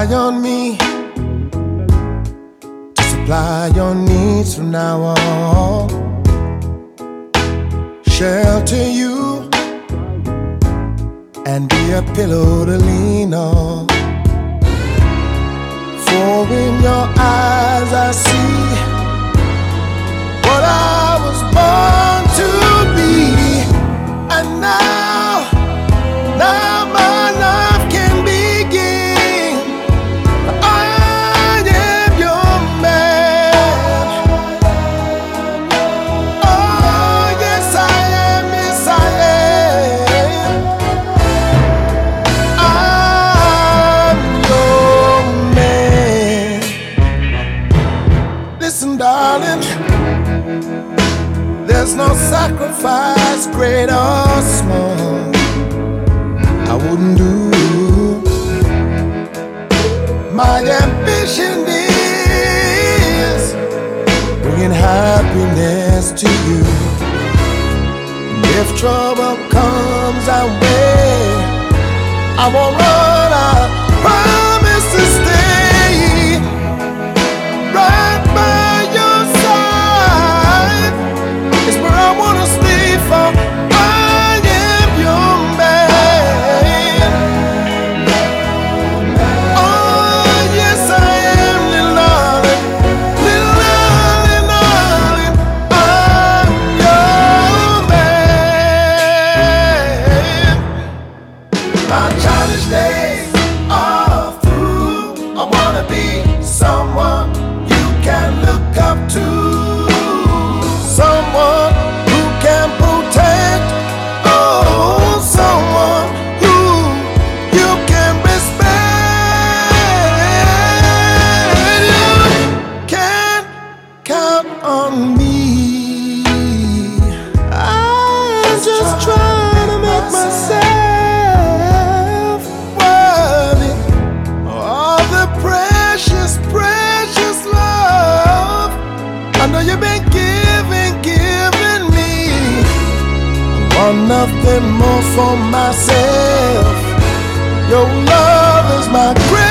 rely on me to supply your needs from now on. Shelter you and be a pillow to lean on. For in your eyes I see what I was born to be. And now my life can begin. I am your man. Oh yes I am, yes I am. I'm your man. Listen, darling, there's no sacrifice, great or small, I wouldn't do. My ambition is bringing happiness to you. And if trouble comes our way, I won't run, I promise to stay right by your side. It's where I wanna stay for. I am your man. Oh yes I am, little darling, little darling, darling. I'm your man. My childish days are through. I wanna be someone you can look up to. Someone who can protect, oh, someone who you can respect. You can count on me. I'm just trying to make myself worthy of the precious, precious love I know you've been giving me. I want nothing more for myself. Your love is my greatest